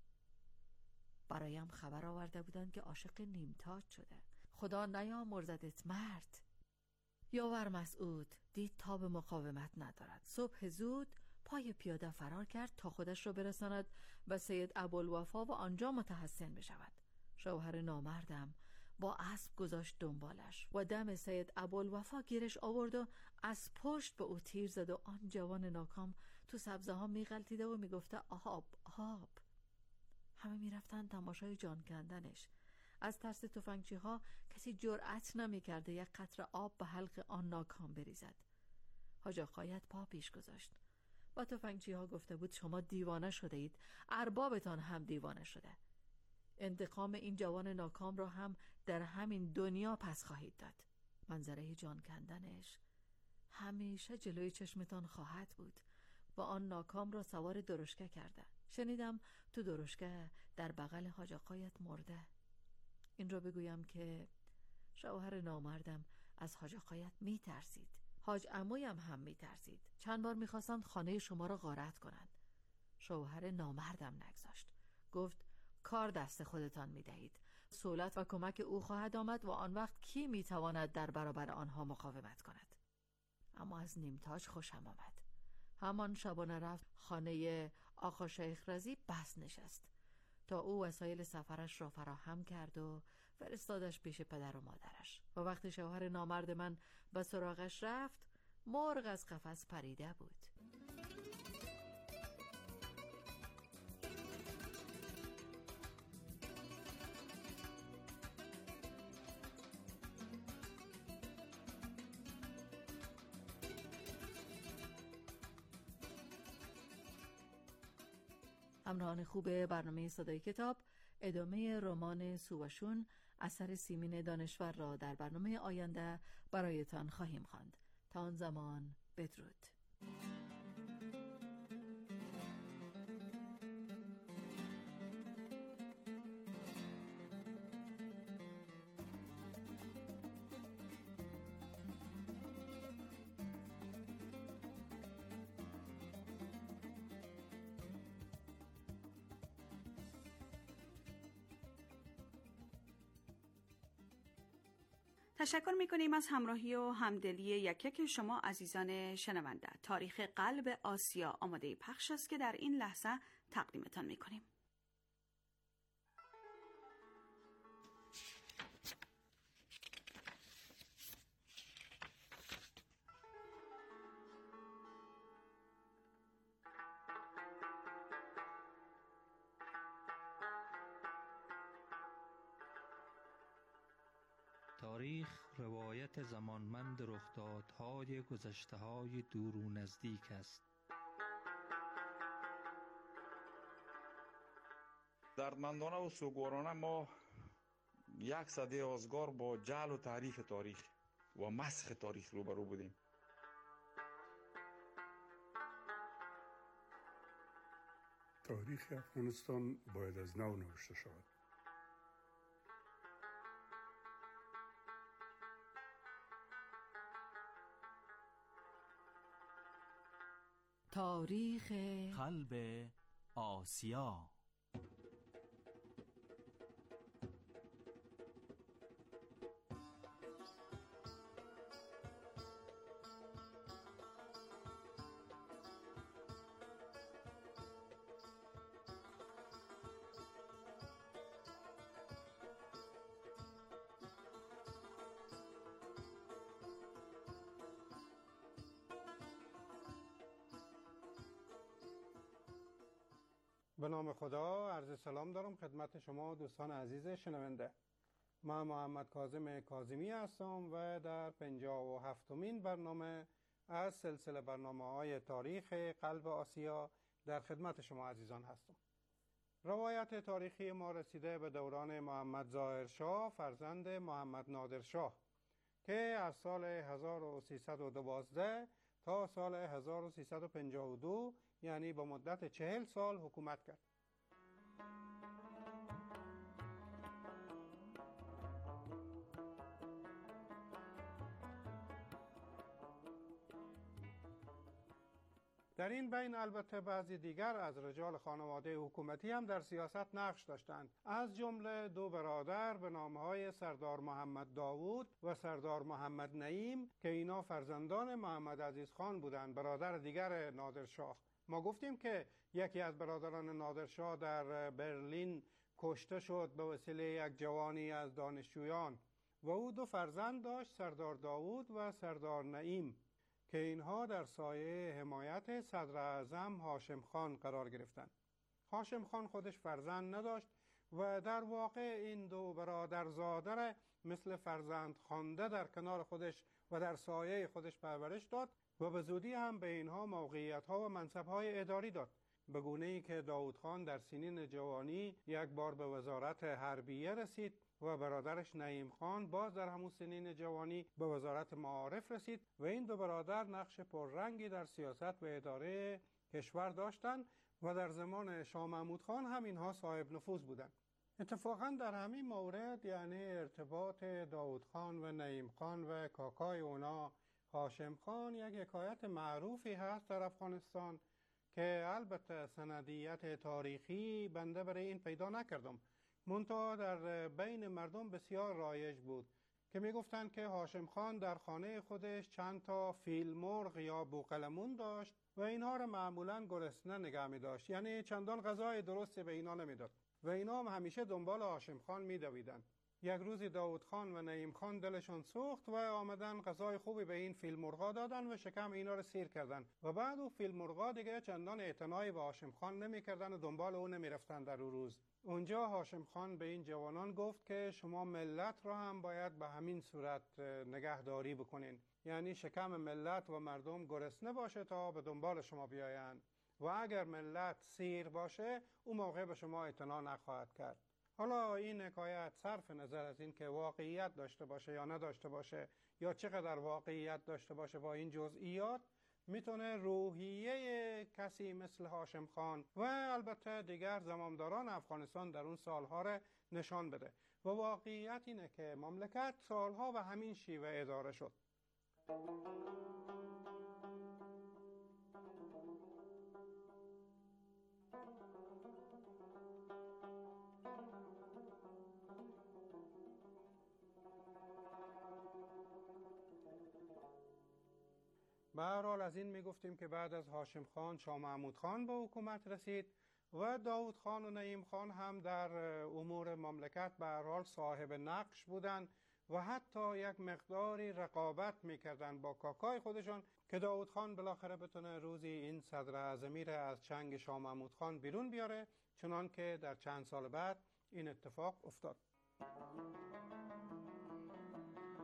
برایم خبر آورده بودند که عاشق نیمتاج شده. خدا نیامرزدت مرد. یاور مسعود دید تاب مقاومت ندارد. صبح زود پای پیاده فرار کرد تا خودش را برساند به سید ابوالوفا و آنجا متحسن بشود. شوهر نامردم با اسب گذاشت دنبالش و دم سید ابوالوفا گیرش آورد و از پشت به او تیر زد و آن جوان ناکام تو سبزه ها میغلطیده و میگفته آب آب. همه میرفتن تماشای جان کندنش. از ترس تفنگچی ها کسی جرأت نمیکرده یک قطره آب به حلق آن ناکام بریزد. حاج آقایت پا پیش گذاشت. با تفنگچی ها گفته بود شما دیوانه شده اید، اربابتان هم دیوانه شده. انتقام این جوان ناکام را هم در همین دنیا پس خواهید داد. منظره جان کندنش همیشه جلوی چشمتان خواهد بود. و آن ناکام را سوار درشکه کرده. شنیدم تو درشکه در بغل حاج آقایت مرده. این را بگویم که شوهر نامردم از حاج آقایت می ترسید. حاج عمویم هم می ترسید. چند بار می خواستند خانه شما را غارت کنند. شوهر نامردم نگذاشت. گفت کار دست خودتان می دهید. سهولت و کمک او خواهد آمد و آن وقت کی می تواند در برابر آنها مقاومت کند؟ اما از نیمتاج خوشم آمد. همان شبانه رفت خانه آقا شیخ رضی بس نشست تا او وسایل سفرش را فراهم کرد و فرستادش پیش پدر و مادرش. و وقتی شوهر نامرد من به سراغش رفت مرغ از قفس پریده بود. همراهان خوب برنامه صدای کتاب، ادامه رمان سواشون اثر سیمین دانشور را در برنامه آینده برایتان خواهیم خواند. تا آن زمان بدرود. تشکر میکنیم از همراهی و همدلی یک یک شما عزیزان شنونده. تاریخ قلب آسیا آماده پخش است که در این لحظه تقدیمتان میکنیم. تاریخ روایت زمانمند رخدادهای گذشته‌های دور و نزدیک است. دردمندانه و سوگوارانه ما یک سده آزگار با جعل و تعریف تاریخ و مسخ تاریخ روبرو بودیم. تاریخ افغانستان باید از نو نوشته شود. تاریخ قلب آسیا. به نام خدا، عرض سلام دارم خدمت شما دوستان عزیز شنونده. من محمد کاظم کاظمی هستم و در پنجاه و هفتمین برنامه از سلسله برنامه‌های تاریخ قلب آسیا در خدمت شما عزیزان هستم. روایت تاریخی ما رسیده به دوران محمد ظاهر شاه فرزند محمد نادر شاه که از سال هزار و سیصد و دوازده تا سال هزار و سیصد و پنجاه و دو یعنی با مدت چهل سال حکومت کرد. در این بین البته بعضی دیگر از رجال خانواده حکومتی هم در سیاست نقش داشتند، از جمله دو برادر به نامهای سردار محمد داوود و سردار محمد نعیم که اینا فرزندان محمد عزیز خان بودند، برادر دیگر نادرشاه. ما گفتیم که یکی از برادران نادرشاه در برلین کشته شد به وسیله یک جوانی از دانشجویان و او دو فرزند داشت، سردار داوود و سردار نعیم، که اینها در سایه حمایت صدر اعظم هاشم خان قرار گرفتند. هاشم خان خودش فرزند نداشت و در واقع این دو برادرزاده را مثل فرزند خوانده در کنار خودش و در سایه خودش پرورش داد و به زودی هم به اینها موقعیت‌ها و منصب‌های اداری داد، به گونه‌ای که داوود خان در سنین جوانی یک بار به وزارت حربیه رسید و برادرش نعیم خان باز در همون سنین جوانی به وزارت معارف رسید و این دو برادر نقش پررنگی در سیاست و اداره کشور داشتند و در زمان شاه محمود خان هم اینها صاحب نفوذ بودند. اتفاقا در همین مورد یعنی ارتباط داوود خان و نعیم خان و کاکای اونا هاشم خان یک حکایت معروفی هست در افغانستان که البته سندیت تاریخی بنده برای این پیدا نکردم، منتها در بین مردم بسیار رایج بود که می گفتند که هاشم خان در خانه خودش چند تا فیل مرغ یا بوقلمون داشت و اینها را معمولا گرسنه نگه می داشت، یعنی چندان غذای درستی به اینا نمی داد و اینا هم همیشه دنبال هاشم خان می دویدند. یک روزی داوود خان و نعیم خان دلشون سوخت و آمدن غذای خوبی به این فیل مرغا دادن و شکم اینا رو سیر کردن و بعد او فیل مرغا دیگه چندان اعتنایی به هاشم خان نمی کردن و دنبال او نمی رفتن در اون روز. اونجا هاشم خان به این جوانان گفت که شما ملت را هم باید به همین صورت نگهداری بکنین، یعنی شکم ملت و مردم گرسنه باشه تا به دنبال شما بیایند و اگر ملت سیر باشه اون موقع به شما اعتنا نخواهد کرد. حالا این حکایت صرف نظر از این که واقعیت داشته باشه یا نداشته باشه یا چقدر واقعیت داشته باشه با این جزئیات میتونه روحیه کسی مثل هاشم خان و البته دیگر زمامداران افغانستان در اون سالها را نشان بده و واقعیت اینه که مملکت سالها و همین شیوه اداره شد. به هر حال از این میگفتیم که بعد از هاشم خان شاه محمود خان به حکومت رسید و داوود خان و نعیم خان هم در امور مملکت به هر حال صاحب نقش بودند و حتی یک مقداری رقابت میکردند با کاکای خودشان که داوود خان بالاخره بتونه روزی این صدر اعظمی را از چنگ شاه محمود خان بیرون بیاره، چنان که در چند سال بعد این اتفاق افتاد.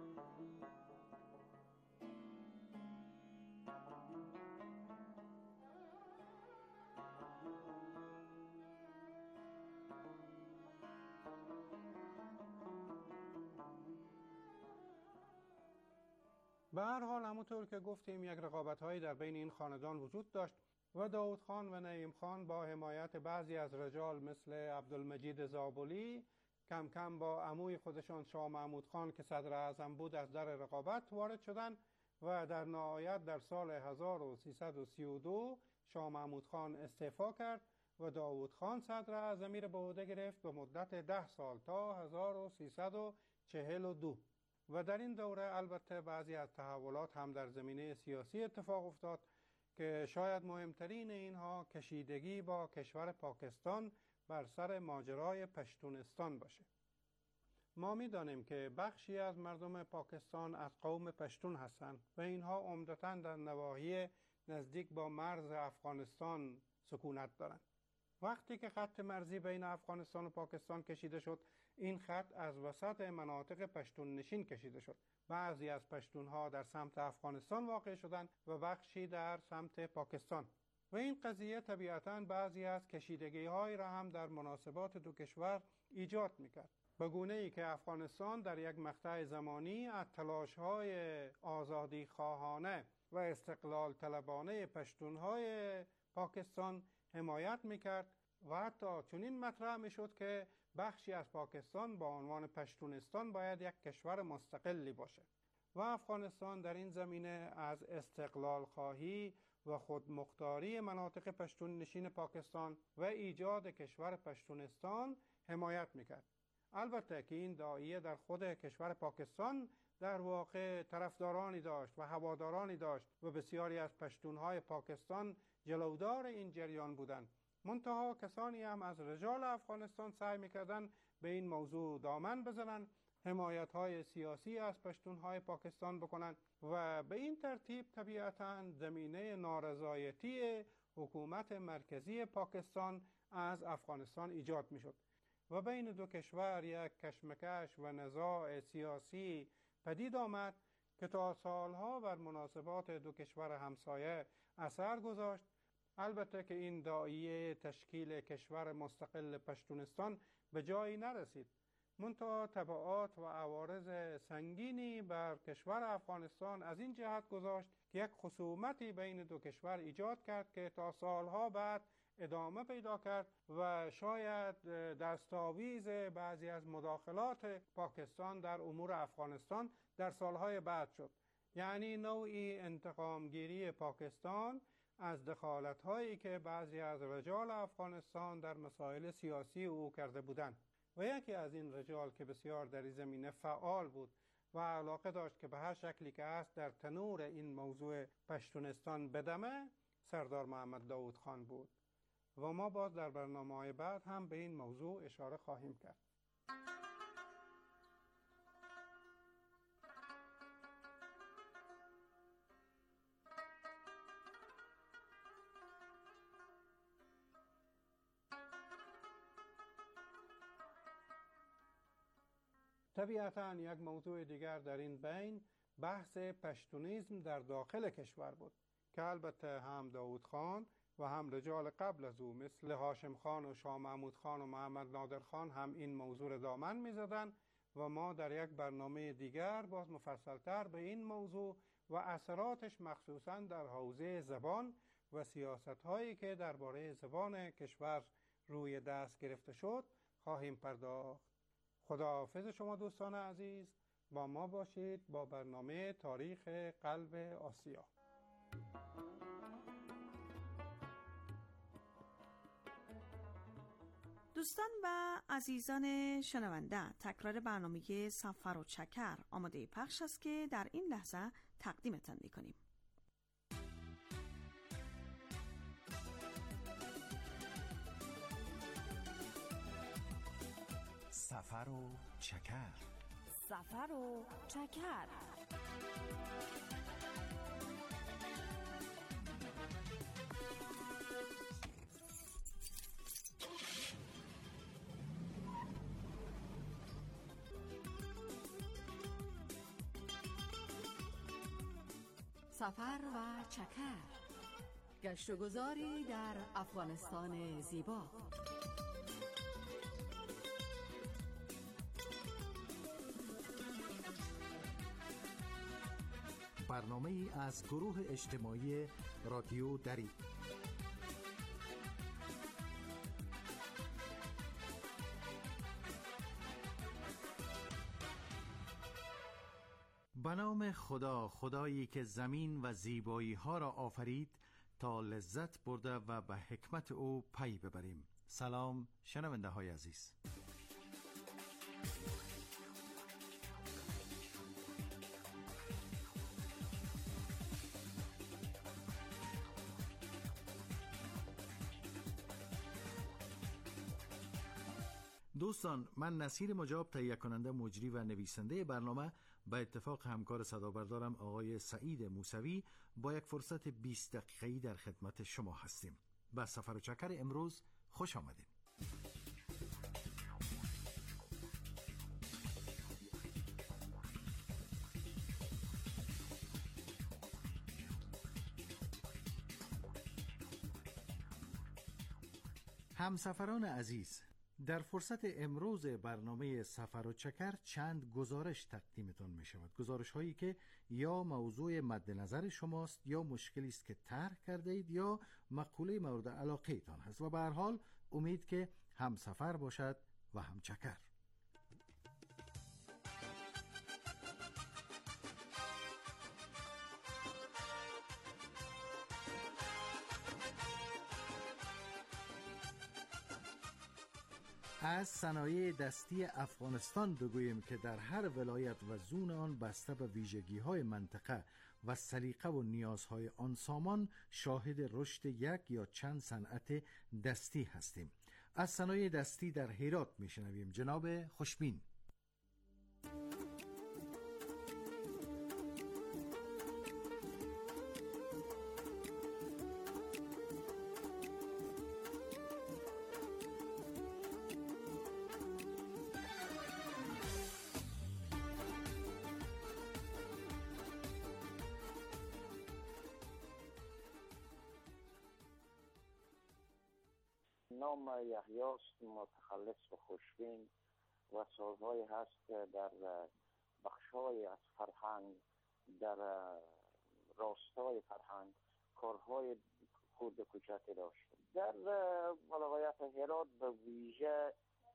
به هر حال همونطور که گفتیم یک رقابت‌هایی در بین این خاندان وجود داشت و داود خان و نعیم خان با حمایت بعضی از رجال مثل عبدالمجید زابلی کم کم با عموی خودشان شاه محمود خان که صدر اعظم بود از در رقابت وارد شدند و در نهایت در سال هزار و سیصد و سی و دو شاه محمود خان استعفا کرد و داود خان صدر اعظمی را به عهده گرفت به مدت ده سال تا هزار و سیصد و چهل و دو. و در این دوره البته بعضی از تحولات هم در زمینه سیاسی اتفاق افتاد که شاید مهمترین اینها کشیدگی با کشور پاکستان بر سر ماجرای پشتونستان باشه. ما می دانیم که بخشی از مردم پاکستان از قوم پشتون هستند و اینها عمدتاً در نواحی نزدیک با مرز افغانستان سکونت دارند. وقتی که خط مرزی بین افغانستان و پاکستان کشیده شد، این خط از وسط مناطق پشتون نشین کشیده شد. بعضی از پشتونها در سمت افغانستان واقع شدند و بخشی در سمت پاکستان. و این قضیه طبیعتاً بعضی از کشیدگی‌های را هم در مناسبات دو کشور ایجاد می‌کرد. به گونه‌ای که افغانستان در یک مقطع زمانی از تلاش‌های آزادی خواهانه و استقلال طلبانه پشتونهای پاکستان حمایت می‌کرد و حتی چنین مطرح می‌شد که بخشی از پاکستان با عنوان پشتونستان باید یک کشور مستقلی باشه. و افغانستان در این زمینه از استقلال خواهی و خودمختاری مناطق پشتون نشین پاکستان و ایجاد کشور پشتونستان حمایت میکرد. البته که این داعیه در خود کشور پاکستان در واقع طرفدارانی داشت و هوادارانی داشت و بسیاری از پشتونهای پاکستان جلودار این جریان بودند. منتها کسانی هم از رجال افغانستان سعی میکردن به این موضوع دامن بزنن، حمایت‌های سیاسی از پشتونهای پاکستان بکنن و به این ترتیب طبیعتاً زمینه نارضایتی حکومت مرکزی پاکستان از افغانستان ایجاد میشد و بین دو کشور یک کشمکش و نزاع سیاسی پدید آمد که تا سالها بر مناسبات دو کشور همسایه اثر گذاشت. البته که این داعیه تشکیل کشور مستقل پشتونستان به جایی نرسید، منتها تبعات و عوارض سنگینی بر کشور افغانستان از این جهت گذاشت که یک خصومتی بین دو کشور ایجاد کرد که تا سالها بعد ادامه پیدا کرد و شاید دستاویز بعضی از مداخلات پاکستان در امور افغانستان در سالهای بعد شد. یعنی نوعی انتقامگیری پاکستان از دخالت‌هایی که بعضی از رجال افغانستان در مسائل سیاسی او کرده بودند. و یکی از این رجال که بسیار در این زمینه فعال بود و علاقه داشت که به هر شکلی که هست در تنور این موضوع پشتونستان بدمه، سردار محمد داود خان بود. و ما باز در برنامه‌های بعد هم به این موضوع اشاره خواهیم کرد. طبیعتاً یک موضوع دیگر در این بین بحث پشتونیسم در داخل کشور بود که البته هم داود خان و هم رجال قبل از او مثل هاشم خان و شاه محمود خان و محمد نادر خان هم این موضوع دامن می زدن و ما در یک برنامه دیگر باز مفصلتر به این موضوع و اثراتش مخصوصاً در حوزه زبان و سیاست‌هایی که درباره زبان کشور روی دست گرفته شد خواهیم پرداخت. خداحافظ شما دوستان عزیز، با ما باشید با برنامه تاریخ قلب آسیا. دوستان و عزیزان شنونده، تکرار برنامه سفر و چکر آماده پخش است که در این لحظه تقدیمتان می‌کنیم. سفر و چکر. سفر و چکر. سفر و چکر، گشت و گذاری در افغانستان زیبا. برنامه ای از گروه اجتماعی رادیو دری. به نام خدا، خدایی که زمین و زیبایی ها را آفرید تا لذت برده و به حکمت او پی ببریم. سلام شنونده های عزیز. دوستان، من نصیر مجاب، تهیه کننده، مجری و نویسنده برنامه، به اتفاق همکار صدابردارم آقای سعید موسوی با یک فرصت بیست دقیقه‌ای در خدمت شما هستیم. به سفر و چکر امروز خوش آمدید. همسفران عزیز، در فرصت امروز برنامه سفر و چکر چند گزارش تقدیمتان می شود. گزارش هایی که یا موضوع مد نظر شماست، یا مشکلی است که طرح کرده اید، یا مقوله مورد علاقه تان هست و به هر حال امید که هم سفر باشد و هم چکر. از صنایع دستی افغانستان بگوییم که در هر ولایت و زون آن بسته به ویژگی‌های منطقه و سلیقه و نیازهای آن سامان شاهد رشد یک یا چند صنعت دستی هستیم. از صنایع دستی در هرات میشنویم. جناب خوشبین. نام یحیاست، متخلص به خوشبین و سازهایی هست در بخش‌های از فرهنگ، در راستای فرهنگ کارهای خود کوچکی داشت. در ولایت هرات به ویژه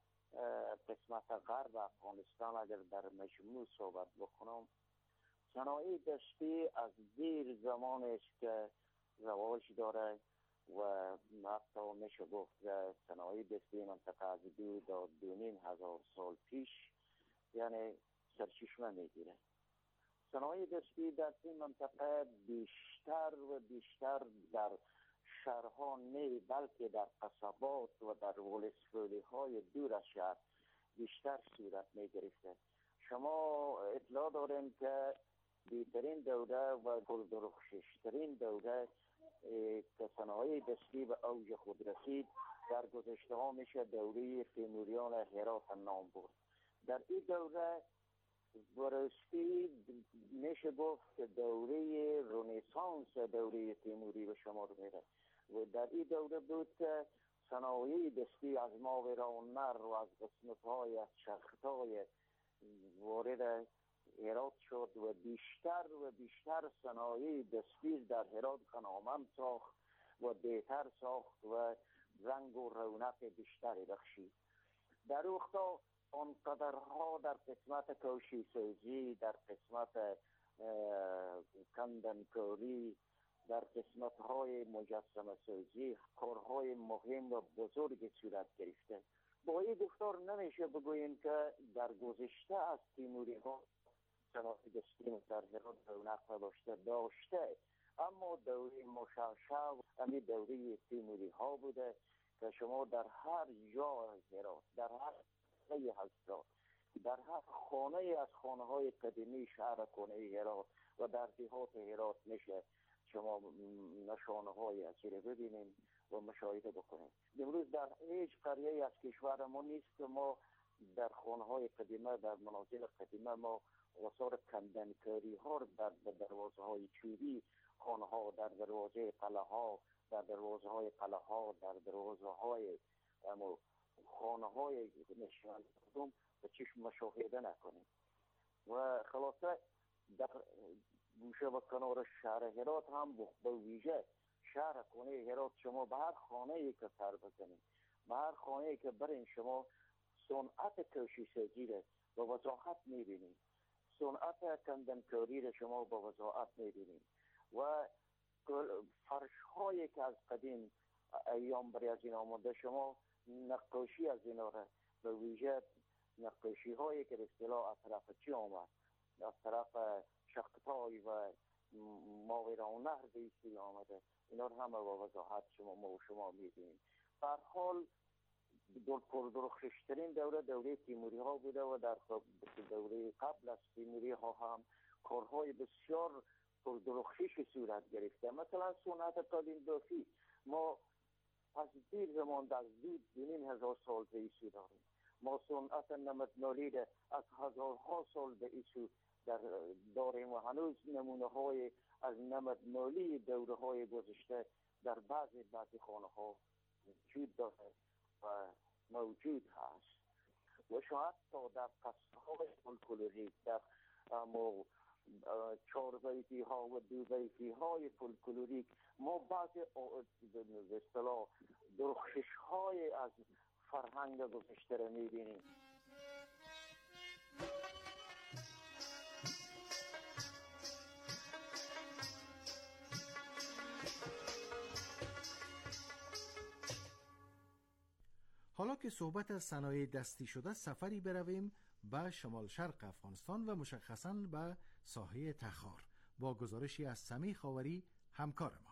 قسمت غرب افغانستان اگر در مجموع صحبت بکنم، صنایع دستی از دیر زمان است که رواج داره و حتی میشه گفت صنایع دستی منطقه از دو تا دو نیم هزار سال پیش یعنی سرچشمه میگیره. صنایع دستی در این منطقه بیشتر و بیشتر در شهرها نه بلکه در قصبات و در ولسوالی های دور از شهر بیشتر صورت میگرفته. شما اطلاع دارین که بیترین دوره و پردرخششترین دوره که صنایع دستی به اوج خود رسید در گذشته ها میشه دوره تیموریان هرات نام برد. در این دوره برستی میشه گفت که دوره رنسانس دوره تیموری به شمار میره و در این دوره بود که صنایع دستی از ماورانمر و از قسمت های از شخت های وارد هرات شد و بیشتر و بیشتر صنایع دستی در هرات خنامم ساخت و بهتر ساخت و رنگ و رونق بیشتری بخشید. در وقتا آنقدرها در قسمت کوشی سازی، در قسمت کندنکاری، در قسمت های مجسمه سازی کارهای مهم و بزرگ صورت گرفته. با این گفتار نمیشه بگوییم که در گذشته از تیموری ها صنایع دستی در هرات رونق داشته داشته اما دوره مشعشع همین دوره تیموری ها بوده که شما در هر جا از هرات، در هر خیلی هزار، در هر خانه از خانه های قدیمی شهر کنه هرات و در دیهات هرات میشه شما نشانه های از رو ببینیم و مشاهده بکنیم. امروز در هیچ قریه از کشور ما نیست که ما در خانه های قدیمه، در منازل قدیمه ما آثار کندنکاری ها در دروازه های چوبی خانه ها، در دروازه قلعه ها، در دروازه های قلعه ها، در دروازه های خانه های نشان مردم به چشم مشاهده نکنیم. و خلاصه در گوشه و کنار شهر هرات هم به ویژه شهر خانه هرات شما به هر خانه ای که سر بزنید، به هر خانه ای که برین شما صنعت کشی سازی را به وضاحت میبینید، صنعت کندنکاری را شما به وضاحت میبینید و فرش هایی که از قدیم ایام برای از این آمده شما نقاشی از اینا را به ویژه نقاشی هایی که به اصطلاح از طرف چی آمد، از طرف شقتای و ماورا نهر بیسی آمده، اینا رو همه با وضاحت شما ما و شما میبینیم. در حال دور پردرخشترین دوره دوره تیموری ها بوده و در دوره قبل از تیموری ها هم کارهای بسیار پردرخشش صورت گرفته. مثلا صنعت قالین بافی ما از دیر زمان از دید دونیم هزار سال به ایسو داریم. ما صنعت نمدنالی از هزارها سال به ایسو در داریم و هنوز نمونه های از نمدنالی دوره های گذشته در بعضی بعضی خانه ها وجود داره و موجود هست و شاید تا در قصه های فولکلوریک در چهار بیتی ها و دو بیتی های فولکلوریک ما بعضی به اصطلاح درخشش های از فرهنگ گذشته را میبینیم. حالا که صحبت از صنایع دستی شده، سفری برویم به شمال شرق افغانستان و مشخصاً به ساحه تخار با گزارشی از سمی خاوری همکار ما.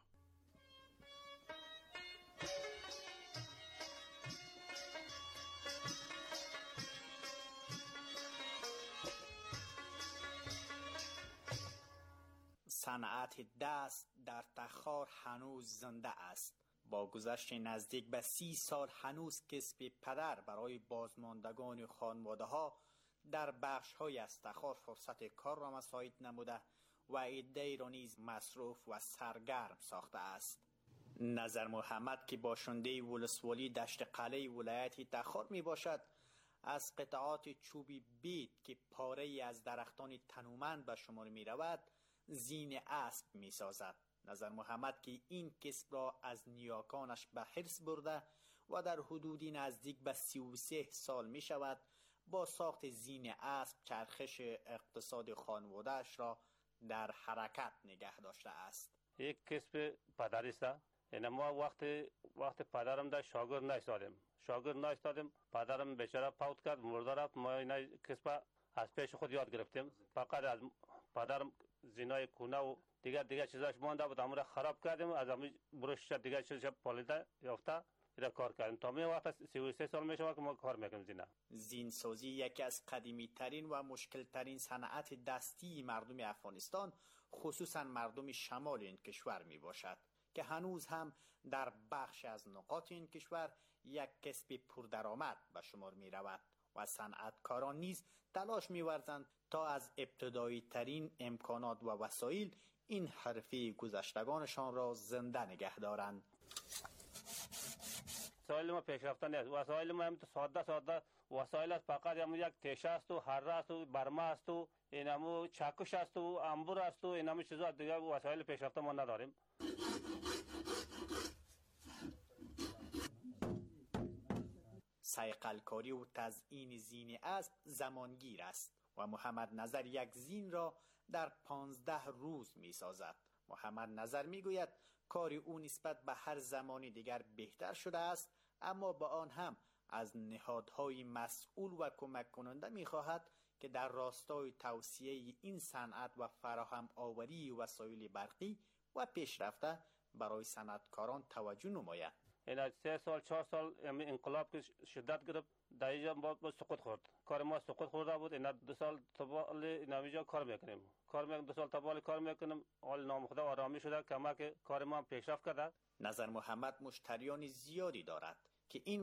صنعت دست در تخار هنوز زنده است. با گذشت نزدیک به سی سال هنوز کسب پدر برای بازماندگان خانواده ها در بخش های از تخار فرصت کار را مساعد نموده و عده‌ای را نیز مصروف و سرگرم ساخته است. نظر محمد که باشنده ولسوالی دشت قلعه ولایت تخار می باشد، از قطعات چوبی بید که پاره‌ای از درختان تنومند به شمار می رود زین اسب می سازد. نظر محمد که این کسب را از نیاکانش به حرص برده و در حدودی نزدیک به سی و سه سال می شود با ساخت زین اسب چرخش اقتصاد خانواده‌اش را در حرکت نگه داشته است. یک کسب پدری است. یعنی ما وقتی وقت پدرم در شاگرد نایستادیم شاگرد نایستادیم پدرم بیچاره فوت کرد مرده رفت. ما این کسب از پیش خود یاد گرفتیم. فقط از پدرم زینای کونه و دیگر دیگر چیزاش مونده بود، همون را خراب کردیم، از همون برش دیگر چیزش پالیده یافته اینا کار کردیم. تا می وقت سی و سه سال میشه که ما کار میکنیم زینه. زین سازی یکی از قدیمی ترین و مشکل ترین صنعت دستی مردم افغانستان، خصوصا مردم شمال این کشور می باشد که هنوز هم در بخش از نقاط این کشور یک کسب پردرآمد به شمار می رود و صنعتکاران نیز تلاش می ورزند تا از ابتدایی ترین امکانات و وسایل این حرفه گذشتگانشان را زنده نگه دارند. وسایل ما پیشرفته نیست. وسایل ما هم ساده ساده وسایل است، فقط هم یک تیشه است و هره است و برمه است و اینمو چکش است و انبور است و اینمو چیزا دیگه وسایل پیشرفته ما نداریم. صیقلکاری و تزیین زین اسب زمانگیر است و محمد نظر یک زین را در پانزده روز می سازد. محمد نظر می گوید کار او نسبت به هر زمانی دیگر بهتر شده است، اما با آن هم از نهادهای مسئول و کمک کننده می خواهد که در راستای توسعه این صنعت و فراهم آوری وسایل برقی و پیشرفته برای صنعتکاران توجه نماید. این سه سال چهار سال انقلاب که شدت گرفت در اینجا با سقوط خورد. کار ما سقوط خورده بود. این دو سال تبال اینجا کار میکنیم. کار میکنیم دو سال تبال کار میکنیم. حال نام خدا آرامی شده، کمک کار ما پیشرفت کرده. نظر محمد مشتریان زیادی دارد که این